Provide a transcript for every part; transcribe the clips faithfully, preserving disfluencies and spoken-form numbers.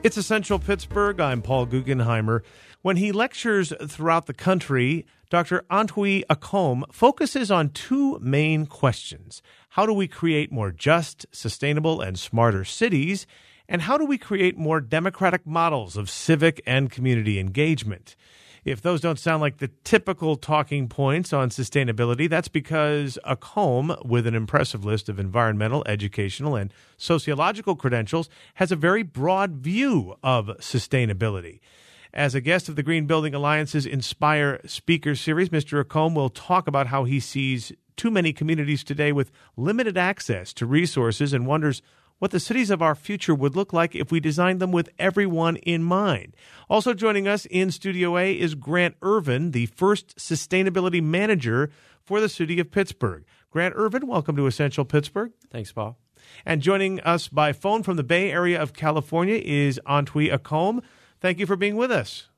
It's Essential Pittsburgh. I'm Paul Guggenheimer. When he lectures throughout the country, Doctor Antwi Accom focuses on two main questions. How do we create more just, sustainable, and smarter cities? And how do we create more democratic models of civic and community engagement? If those don't sound like the typical talking points on sustainability, that's because Accom, with an impressive list of environmental, educational, and sociological credentials, has a very broad view of sustainability. As a guest of the Green Building Alliance's Inspire Speaker Series, Mister Accom will talk about how he sees too many communities today with limited access to resources and wonders what the cities of our future would look like if we designed them with everyone in mind. Also joining us in Studio A is Grant Irvin, the first sustainability manager for the city of Pittsburgh. Grant Irvin, welcome to Essential Pittsburgh. Thanks, Paul. And joining us by phone from the Bay Area of California is Antwi Accom. Thank you for being with us.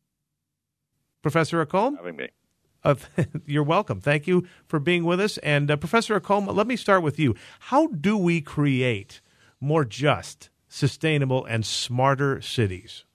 Professor Accom? Having me. Uh, you're welcome. Thank you for being with us. And uh, Professor Accom, let me start with you. How do we create more just, sustainable, and smarter cities?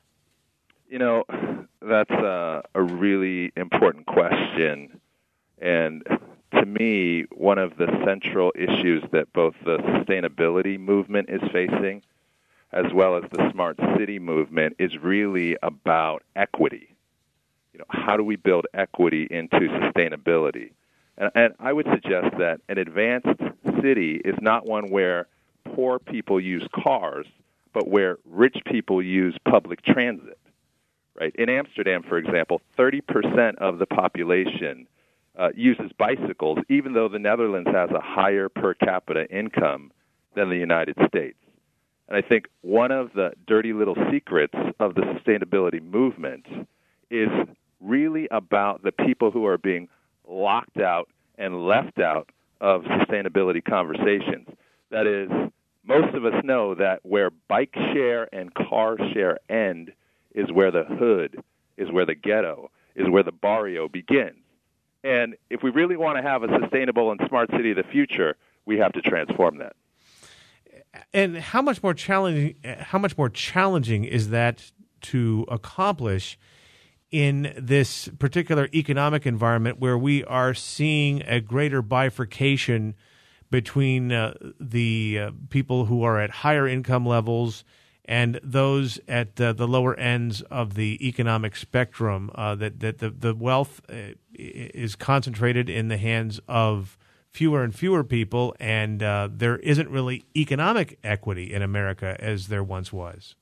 You know, that's a, a really important question. And to me, one of the central issues that both the sustainability movement is facing, as well as the smart city movement, is really about equity. You know, how do we build equity into sustainability? And, and I would suggest that an advanced city is not one where poor people use cars, but where rich people use public transit, right? In Amsterdam, for example, thirty percent of the population uh, uses bicycles, even though the Netherlands has a higher per capita income than the United States. And I think one of the dirty little secrets of the sustainability movement is really about the people who are being locked out and left out of sustainability conversations. That is, most of us know that where bike share and car share end is where the hood, is where the ghetto, is where the barrio begins. And if we really want to have a sustainable and smart city of the future, we have to transform that. And how much more challenging, how much more challenging is that to accomplish in this particular economic environment where we are seeing a greater bifurcation between uh, the uh, people who are at higher income levels and those at uh, the lower ends of the economic spectrum, uh, that, that the, the wealth uh, is concentrated in the hands of fewer and fewer people, and uh, there isn't really economic equity in America as there once was.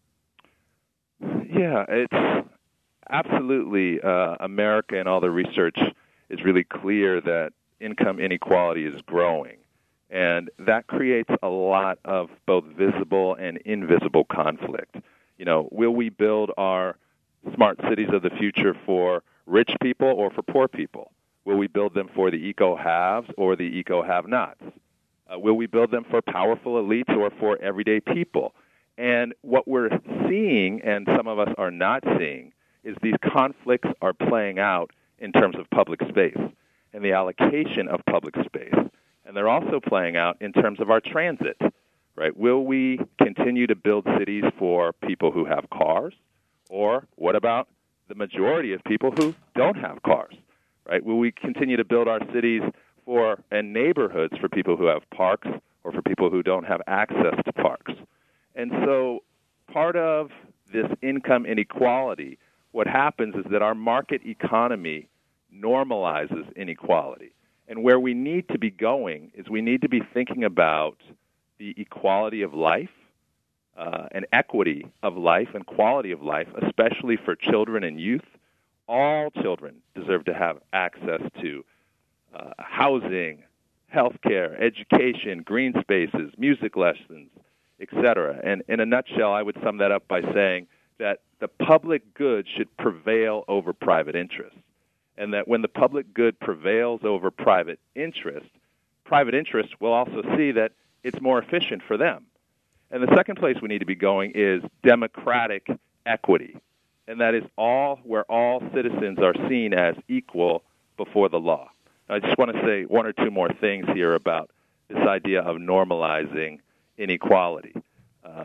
Yeah, it's absolutely uh, America, and all the research is really clear that income inequality is growing. And that creates a lot of both visible and invisible conflict. You know, will we build our smart cities of the future for rich people or for poor people? Will we build them for the eco-haves or the eco-have-nots? Uh, will we build them for powerful elites or for everyday people? And what we're seeing, and some of us are not seeing, is these conflicts are playing out in terms of public space and the allocation of public space. And they're also playing out in terms of our transit, right? Will we continue to build cities for people who have cars? Or what about the majority of people who don't have cars, right? Will we continue to build our cities for and neighborhoods for people who have parks or for people who don't have access to parks? And so part of this income inequality, what happens is that our market economy normalizes inequality. And where we need to be going is we need to be thinking about the equality of life uh, and equity of life and quality of life, especially for children and youth. All children deserve to have access to uh, housing, health care, education, green spaces, music lessons, et cetera. And in a nutshell, I would sum that up by saying that the public good should prevail over private interest. And that when the public good prevails over private interest, private interest will also see that it's more efficient for them. And the second place we need to be going is democratic equity. And that is all where all citizens are seen as equal before the law. I just want to say one or two more things here about this idea of normalizing inequality. Um,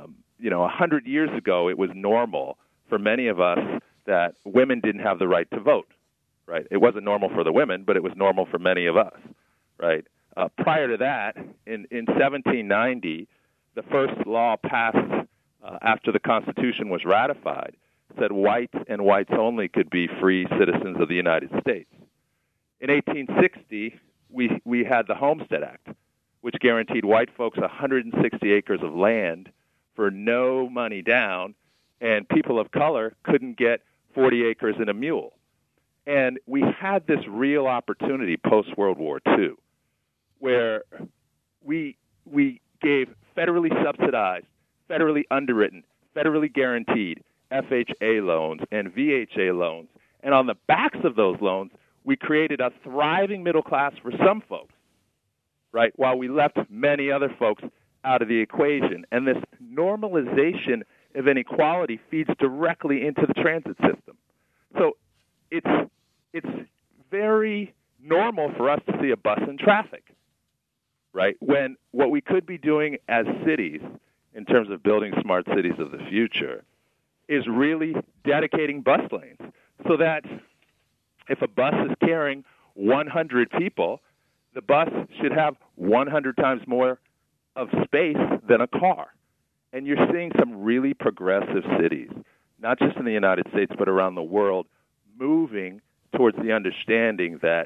you know, a hundred years ago, it was normal for many of us that women didn't have the right to vote, right? It wasn't normal for the women, but it was normal for many of us, right? Uh, prior to that, in, in seventeen ninety, the first law passed uh, after the Constitution was ratified said whites and whites only could be free citizens of the United States. In eighteen sixty, we, we had the Homestead Act, which guaranteed white folks one hundred sixty acres of land for no money down, and people of color couldn't get forty acres and a mule. And we had this real opportunity post-World War Two, where we we gave federally subsidized, federally underwritten, federally guaranteed F H A loans and V H A loans. And on the backs of those loans, we created a thriving middle class for some folks, right, while we left many other folks out of the equation. And this normalization of inequality feeds directly into the transit system. So it's it's very normal for us to see a bus in traffic, right, when what we could be doing as cities in terms of building smart cities of the future is really dedicating bus lanes so that if a bus is carrying one hundred people, the bus should have one hundred times more of space than a car. And you're seeing some really progressive cities, not just in the United States, but around the world, moving towards the understanding that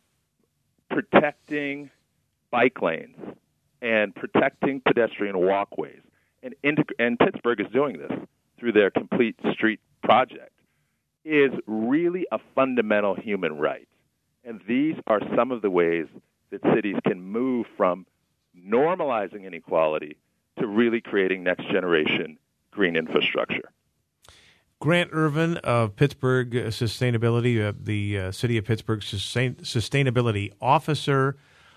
protecting bike lanes and protecting pedestrian walkways, and, integ- and Pittsburgh is doing this through their Complete Street project, is really a fundamental human right. And these are some of the ways that cities can move from normalizing inequality to really creating next-generation green infrastructure. Grant Irvin of Pittsburgh Sustainability, uh, the uh, City of Pittsburgh Sustain- Sustainability Officer.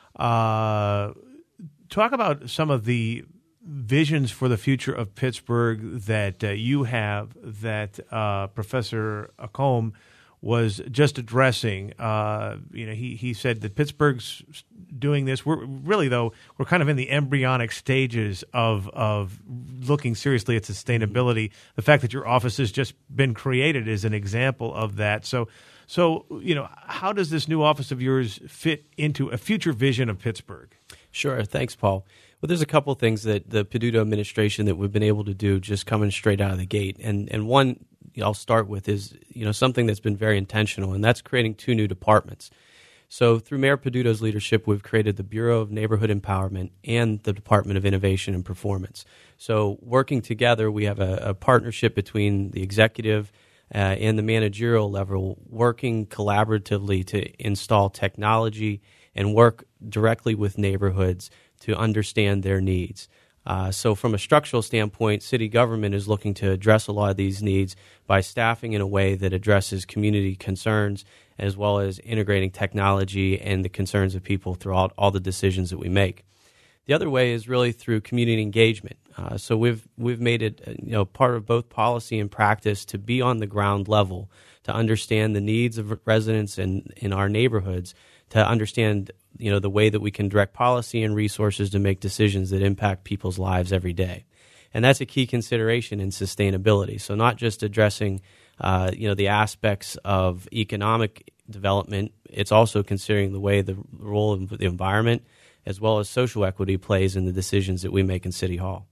Uh, talk about some of the visions for the future of Pittsburgh that uh, you have that uh, Professor Accombe was just addressing. Uh, you know, he, he said that Pittsburgh's doing this. We're really, though, we're kind of in the embryonic stages of of looking seriously at sustainability. The fact that your office has just been created is an example of that. So, so you know, how does this new office of yours fit into a future vision of Pittsburgh? Sure. Thanks, Paul. Well, there's a couple of things that the Peduto administration that we've been able to do just coming straight out of the gate. And and one I'll start with is, you know, something that's been very intentional, and that's creating two new departments. So through Mayor Peduto's leadership, we've created the Bureau of Neighborhood Empowerment and the Department of Innovation and Performance. So working together, we have a, a partnership between the executive uh, and the managerial level, working collaboratively to install technology and work directly with neighborhoods to understand their needs. Uh, so from a structural standpoint, city government is looking to address a lot of these needs by staffing in a way that addresses community concerns as well as integrating technology and the concerns of people throughout all the decisions that we make. The other way is really through community engagement. Uh, so we've we've made it uh, you know part of both policy and practice to be on the ground level, to understand the needs of residents in, in our neighborhoods, to understand you know the way that we can direct policy and resources to make decisions that impact people's lives every day. And that's a key consideration in sustainability. So not just addressing uh, you know the aspects of economic development, it's also considering the way the role of the environment as well as social equity plays in the decisions that we make in City Hall.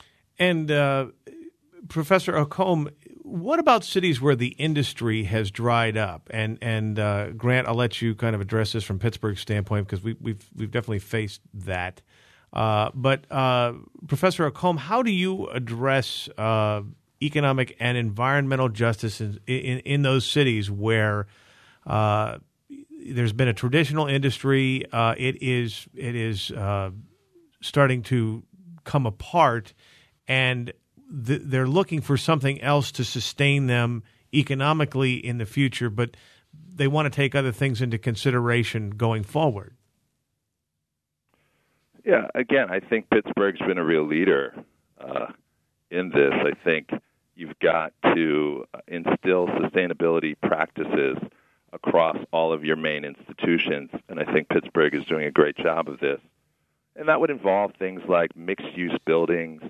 And uh, Professor Accombe, what about cities where the industry has dried up? And and uh, Grant, I'll let you kind of address this from Pittsburgh's standpoint because we, we've we've definitely faced that. Uh, but uh, Professor Accombe, how do you address uh, economic and environmental justice in in, in those cities where uh, there's been a traditional industry? Uh, it is it is uh, starting to come apart, and th- they're looking for something else to sustain them economically in the future, but they want to take other things into consideration going forward. Yeah, again, I think Pittsburgh's been a real leader uh, in this. I think you've got to instill sustainability practices across all of your main institutions, and I think Pittsburgh is doing a great job of this. And that would involve things like mixed-use buildings,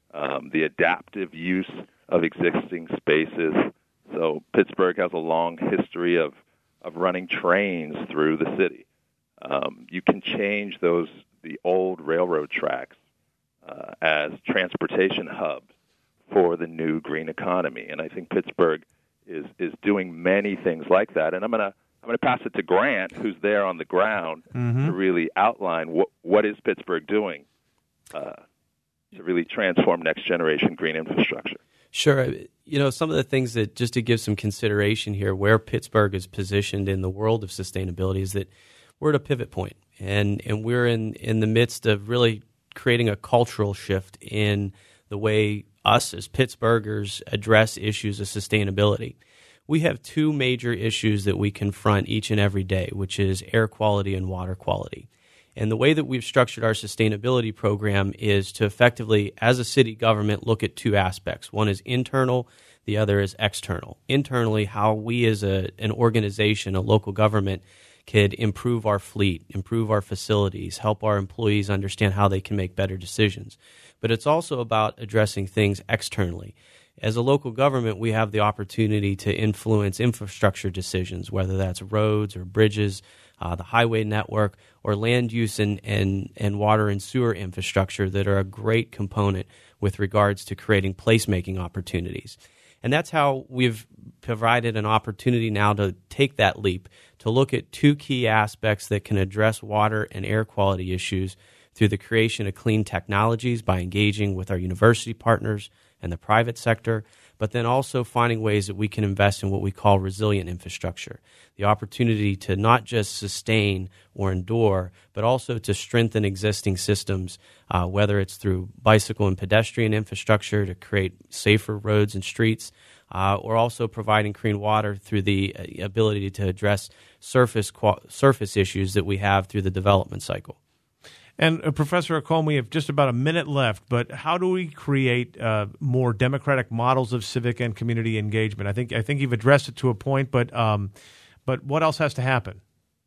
um, the adaptive use of existing spaces. So Pittsburgh has a long history of, of running trains through the city. Um, you can change those the old railroad tracks uh, as transportation hubs for the new green economy, and I think Pittsburgh is is doing many things like that. And I'm gonna I'm gonna pass it to Grant, who's there on the ground, mm-hmm. to really outline what what is Pittsburgh doing uh, to really transform next generation green infrastructure. Sure. You know, some of the things that, just to give some consideration here, where Pittsburgh is positioned in the world of sustainability is that we're at a pivot point, and, and we're in, in the midst of really creating a cultural shift in the way us as Pittsburghers address issues of sustainability. We have two major issues that we confront each and every day, which is air quality and water quality. And the way that we've structured our sustainability program is to effectively, as a city government, look at two aspects. One is internal, the other is external. Internally, how we as a, an organization, a local government, could improve our fleet, improve our facilities, help our employees understand how they can make better decisions. But it's also about addressing things externally. As a local government, we have the opportunity to influence infrastructure decisions, whether that's roads or bridges, uh, the highway network, or land use and, and, and water and sewer infrastructure that are a great component with regards to creating placemaking opportunities. And that's how we've provided an opportunity now to take that leap, to look at two key aspects that can address water and air quality issues through the creation of clean technologies by engaging with our university partners and the private sector, but then also finding ways that we can invest in what we call resilient infrastructure, the opportunity to not just sustain or endure, but also to strengthen existing systems, uh, whether it's through bicycle and pedestrian infrastructure to create safer roads and streets, uh, or also providing clean water through the uh, ability to address surface qual- surface issues that we have through the development cycle. And uh, Professor Accone, we have just about a minute left, but how do we create uh, more democratic models of civic and community engagement? I think I think you've addressed it to a point, but um, but what else has to happen?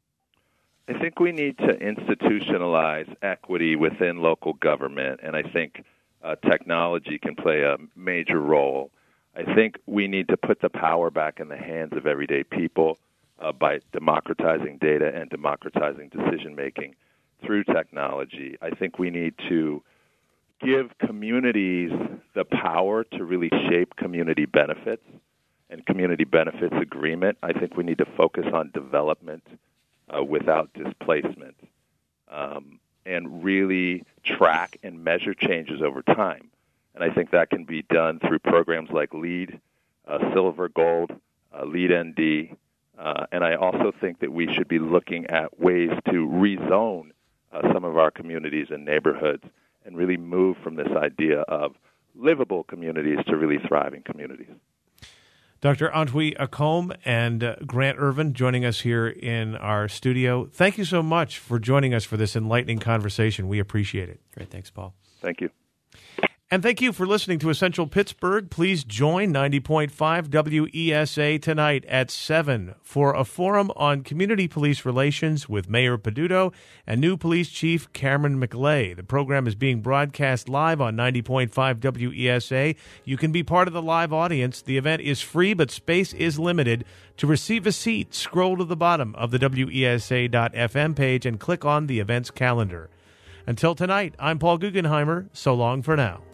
I think we need to institutionalize equity within local government, and I think uh, technology can play a major role. I think we need to put the power back in the hands of everyday people uh, by democratizing data and democratizing decision-making through technology. I think we need to give communities the power to really shape community benefits and community benefits agreement. I think we need to focus on development uh, without displacement um, and really track and measure changes over time. And I think that can be done through programs like LEED, uh, Silver, Gold, uh, LEED N D. Uh, and I also think that we should be looking at ways to rezone Uh, some of our communities and neighborhoods and really move from this idea of livable communities to really thriving communities. Doctor Antwi Accone and uh, Grant Irvin joining us here in our studio. Thank you so much for joining us for this enlightening conversation. We appreciate it. Great. Thanks, Paul. Thank you. And thank you for listening to Essential Pittsburgh. Please join ninety point five W E S A tonight at seven for a forum on community police relations with Mayor Peduto and new police chief Cameron McLay. The program is being broadcast live on ninety point five W E S A. You can be part of the live audience. The event is free, but space is limited. To receive a seat, scroll to the bottom of the W E S A dot F M page and click on the events calendar. Until tonight, I'm Paul Guggenheimer. So long for now.